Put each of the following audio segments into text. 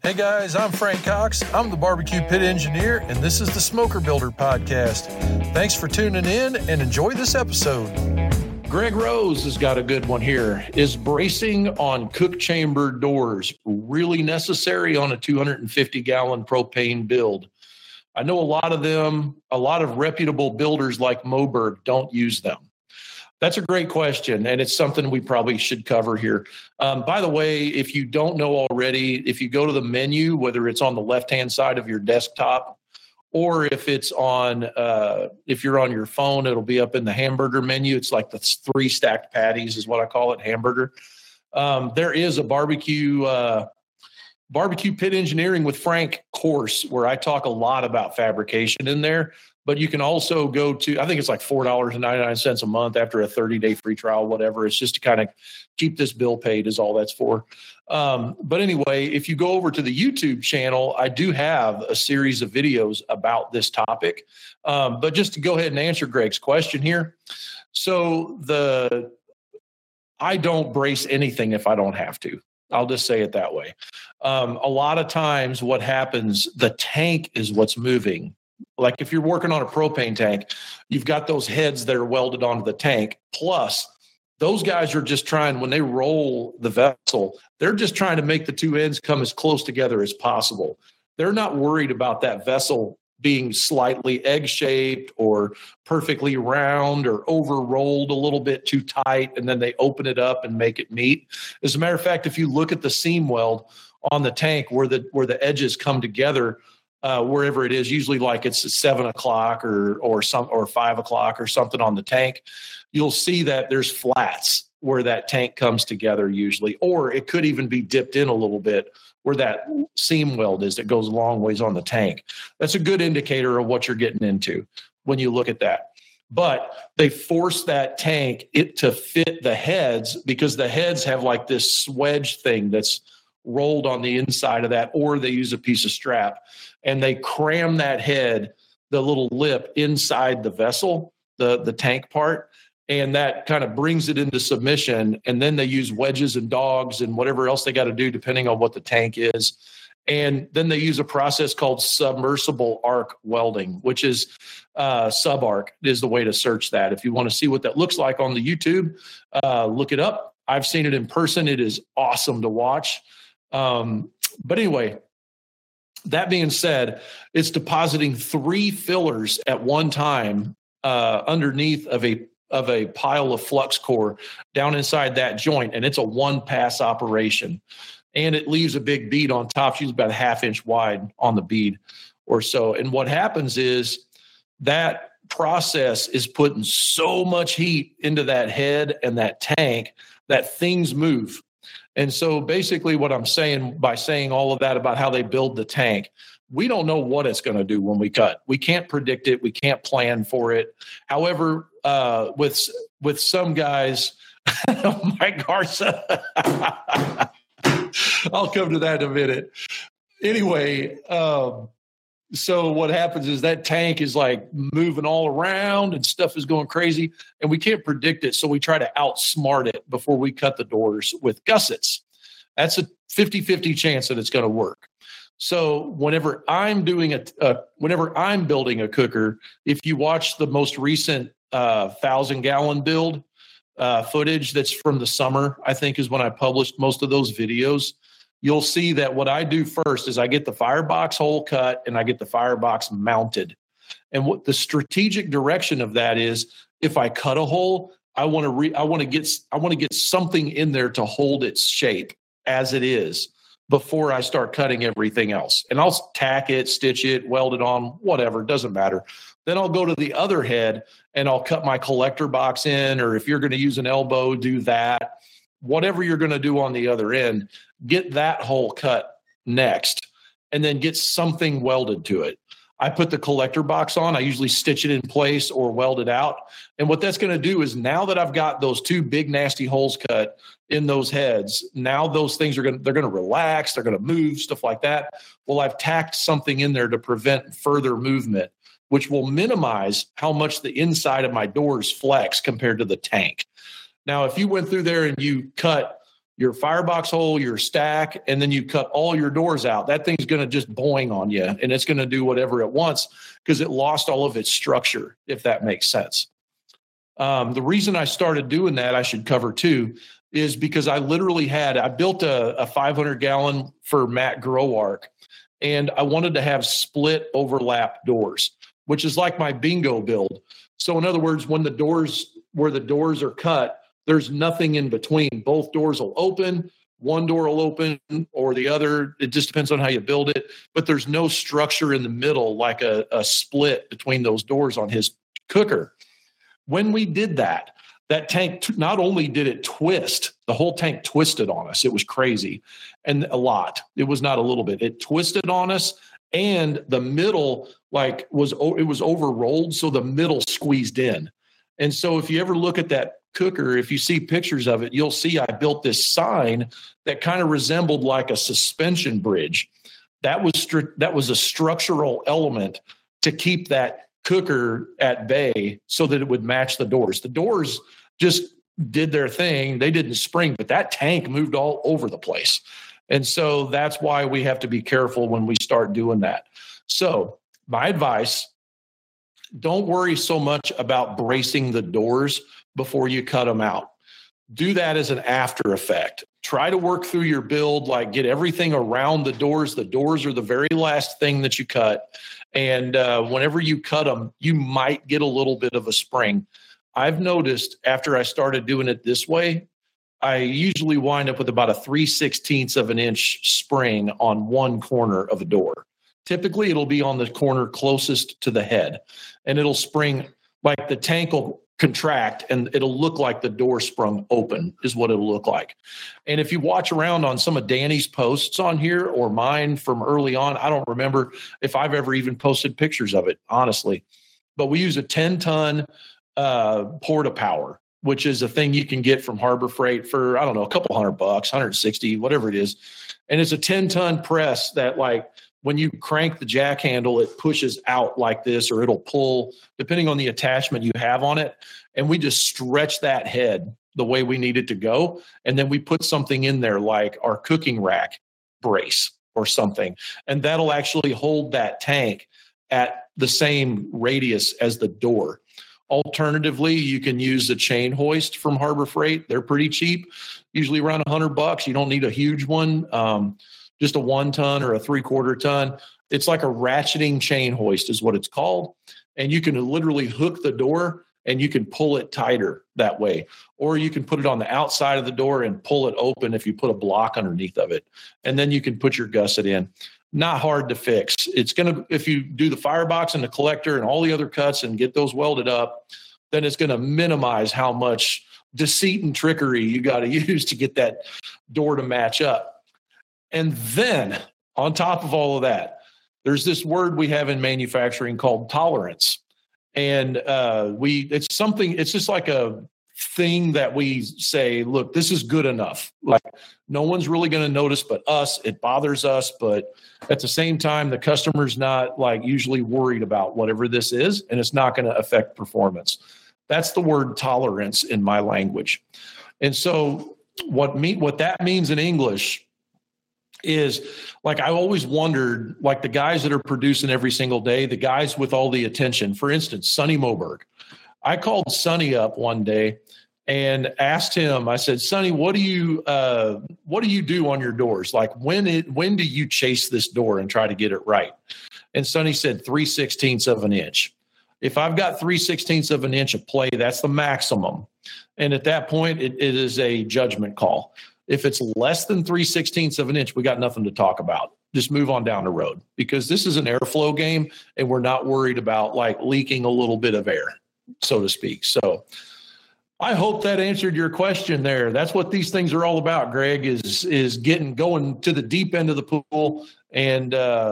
Hey guys, I'm Frank Cox. I'm the barbecue pit engineer, and this is the Smoker Builder Podcast. Thanks for tuning in and enjoy this episode. Greg Rose has got a good one here. Is bracing on cook chamber doors really necessary on a 250-gallon propane build? I know a lot of reputable builders like Moberg don't use them. That's a great question, and it's something we probably should cover here. By the way, if you don't know already, if you go to the menu, whether it's on the left-hand side of your desktop or if it's on, if you're on your phone, it'll be up in the hamburger menu. It's like the 3 stacked patties is what I call it, hamburger. There is a barbecue pit engineering with Frank course where I talk a lot about fabrication in there. But you can also go to, I think it's like $4.99 a month after a 30-day free trial, whatever. It's just to kind of keep this bill paid is all that's for. But anyway, if you go over to the YouTube channel, I do have a series of videos about this topic. But just to go ahead and answer Greg's question here. So I don't brace anything if I don't have to. I'll just say it that way. A lot of times what happens, the tank is what's moving. Like if you're working on a propane tank, you've got those heads that are welded onto the tank. Plus, those guys are just trying, when they roll the vessel, they're just trying to make the two ends come as close together as possible. They're not worried about that vessel being slightly egg-shaped or perfectly round or over-rolled a little bit too tight, and then they open it up and make it meet. As a matter of fact, if you look at the seam weld on the tank where the edges come together, wherever it is, usually like it's 7 o'clock or 5 o'clock or something on the tank, you'll see that there's flats where that tank comes together usually, or it could even be dipped in a little bit where that seam weld is that goes a long ways on the tank. That's a good indicator of what you're getting into when you look at that. But they force that tank to fit the heads because the heads have like this swedge thing that's rolled on the inside of that, or they use a piece of strap and they cram that head, the little lip inside the vessel, the tank part, and that kind of brings it into submission. And then they use wedges and dogs and whatever else they got to do depending on what the tank is. And then they use a process called submersible arc welding, which is sub-arc is the way to search that. If you want to see what that looks like on the YouTube, look it up. I've seen it in person. It is awesome to watch. But anyway, that being said, it's depositing 3 fillers at one time underneath of a pile of flux core down inside that joint, and it's a 1-pass operation. And it leaves a big bead on top. She's about a 1/2 inch wide on the bead or so. And what happens is that process is putting so much heat into that head and that tank that things move. And so basically what I'm saying by saying all of that about how they build the tank, we don't know what it's going to do when we cut. We can't predict it. We can't plan for it. However, with some guys, Mike Garza, I'll come to that in a minute. Anyway, so what happens is that tank is like moving all around and stuff is going crazy and we can't predict it. So we try to outsmart it before we cut the doors with gussets. That's a 50-50 chance that it's going to work. So whenever I'm building a cooker, if you watch the most recent 1,000-gallon build footage that's from the summer, I think is when I published most of those videos, you'll see that what I do first is I get the firebox hole cut and I get the firebox mounted. And what the strategic direction of that is, if I cut a hole, I want to get something in there to hold its shape as it is before I start cutting everything else. And I'll tack it, stitch it, weld it on, whatever, doesn't matter. Then I'll go to the other head and I'll cut my collector box in, or if you're going to use an elbow, do that. Whatever you're going to do on the other end, get that hole cut next, and then get something welded to it. I put the collector box on. I usually stitch it in place or weld it out. And what that's going to do is, now that I've got those 2 big nasty holes cut in those heads, now those things they're going to relax, they're going to move, stuff like that. Well, I've tacked something in there to prevent further movement, which will minimize how much the inside of my doors flex compared to the tank. Now, if you went through there and you cut your firebox hole, your stack, and then you cut all your doors out. That thing's going to just boing on you, and it's going to do whatever it wants because it lost all of its structure, if that makes sense. The reason I started doing that, I should cover too, is because I built a 500-gallon for Matt Groark, and I wanted to have split overlap doors, which is like my bingo build. So in other words, where the doors are cut, there's nothing in between. Both doors will open. One door will open or the other. It just depends on how you build it. But there's no structure in the middle like a split between those doors on his cooker. When we did that tank, not only did it twist, the whole tank twisted on us. It was crazy. And a lot. It was not a little bit. It twisted on us. And the middle it was over-rolled, so the middle squeezed in. And so if you ever look at that cooker, if you see pictures of it, you'll see I built this sign that kind of resembled like a suspension bridge. That was a structural element to keep that cooker at bay so that it would match the doors. The doors just did their thing. They didn't spring, but that tank moved all over the place. And so that's why we have to be careful when we start doing that. So my advice, don't worry so much about bracing the doors before you cut them out. Do that as an after effect. Try to work through your build, like get everything around the doors. The doors are the very last thing that you cut. And whenever you cut them, you might get a little bit of a spring. I've noticed after I started doing it this way, I usually wind up with about a 3/16 of an inch spring on one corner of a door. Typically, it'll be on the corner closest to the head, and it'll spring like the tank will contract and it'll look like the door sprung open is what it'll look like. And if you watch around on some of Danny's posts on here or mine from early on, I don't remember if I've ever even posted pictures of it, honestly. But we use a 10-ton Porta Power, which is a thing you can get from Harbor Freight for, I don't know, a couple $100, 160, whatever it is. And it's a 10-ton press that like, when you crank the jack handle, it pushes out like this, or it'll pull, depending on the attachment you have on it. And we just stretch that head the way we need it to go. And then we put something in there like our cooking rack brace or something. And that'll actually hold that tank at the same radius as the door. Alternatively, you can use the chain hoist from Harbor Freight. They're pretty cheap, usually around $100. You don't need a huge one. Just a 1 ton or a 3/4 ton. It's like a ratcheting chain hoist is what it's called. And you can literally hook the door and you can pull it tighter that way. Or you can put it on the outside of the door and pull it open if you put a block underneath of it. And then you can put your gusset in. Not hard to fix. It's going to, if you do the firebox and the collector and all the other cuts and get those welded up, then it's going to minimize how much deceit and trickery you got to use to get that door to match up. And then on top of all of that, there's this word we have in manufacturing called tolerance. And it's just like a thing that we say, look, this is good enough. Like no one's really going to notice but us. It bothers us. But at the same time, the customer's not like usually worried about whatever this is, and it's not going to affect performance. That's the word tolerance in my language. And so what that means in English is like, I always wondered, like the guys that are producing every single day, the guys with all the attention, for instance, Sonny Moberg. I called Sonny up one day and asked him, I said, Sonny, what do you do on your doors? Like when do you chase this door and try to get it right? And Sonny said 3/16 of an inch. If I've got 3/16 of an inch of play, that's the maximum. And at that point, it is a judgment call. If it's less than 3/16 of an inch, we got nothing to talk about. Just move on down the road, because this is an airflow game and we're not worried about like leaking a little bit of air, so to speak. So I hope that answered your question there. That's what these things are all about, Greg, is going to the deep end of the pool and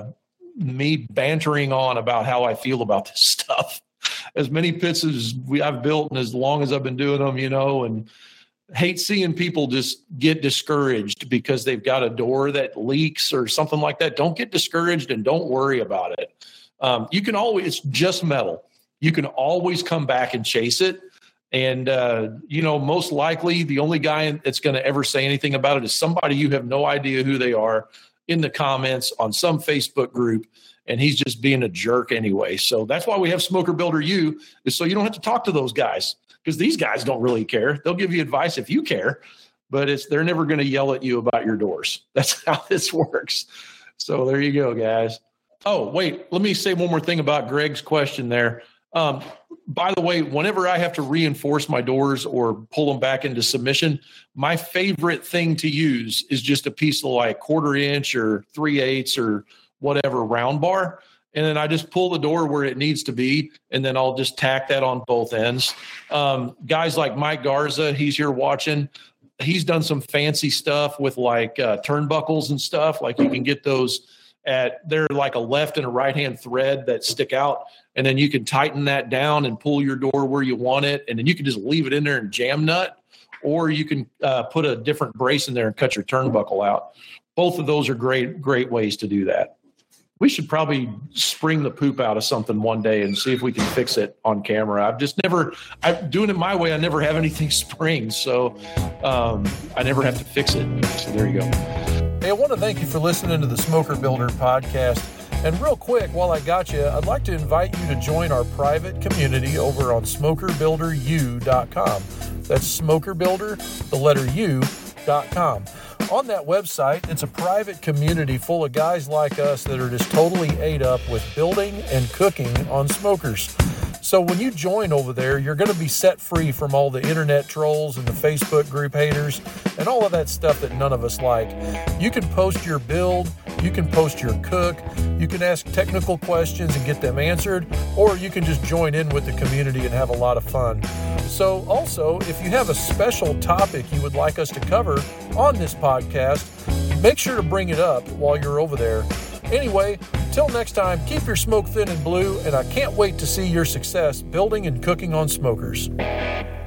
me bantering on about how I feel about this stuff. As many pits as I've built and as long as I've been doing them, and hate seeing people just get discouraged because they've got a door that leaks or something like that. Don't get discouraged and don't worry about it. You can always, it's just metal. You can always come back and chase it. And, most likely the only guy that's going to ever say anything about it is somebody you have no idea who they are in the comments on some Facebook group. And he's just being a jerk anyway. So that's why we have Smoker Builder U, is so you don't have to talk to those guys, because these guys don't really care. They'll give you advice if you care, but they're never going to yell at you about your doors. That's how this works. So there you go, guys. Oh, wait, let me say one more thing about Greg's question there. By the way, whenever I have to reinforce my doors or pull them back into submission, my favorite thing to use is just a piece of like 1/4 inch or 3/8 or whatever round bar. And then I just pull the door where it needs to be. And then I'll just tack that on both ends. Guys like Mike Garza, he's here watching. He's done some fancy stuff with like turnbuckles and stuff. Like you can get those they're like a left and a right hand thread that stick out. And then you can tighten that down and pull your door where you want it. And then you can just leave it in there and jam nut, or you can put a different brace in there and cut your turnbuckle out. Both of those are great ways to do that. We should probably spring the poop out of something one day and see if we can fix it on camera. I'm doing it my way. I never have anything spring. So I never have to fix it. So there you go. Hey, I want to thank you for listening to the Smoker Builder podcast. And real quick, while I got you, I'd like to invite you to join our private community over on smokerbuilderu.com. That's smokerbuilder, the letter U.com. On that website, it's a private community full of guys like us that are just totally ate up with building and cooking on smokers. So when you join over there, you're going to be set free from all the internet trolls and the Facebook group haters and all of that stuff that none of us like. You can post your build, you can post your cook, you can ask technical questions and get them answered, or you can just join in with the community and have a lot of fun. So also, if you have a special topic you would like us to cover on this podcast, make sure to bring it up while you're over there. Anyway, till next time, keep your smoke thin and blue, and I can't wait to see your success building and cooking on smokers.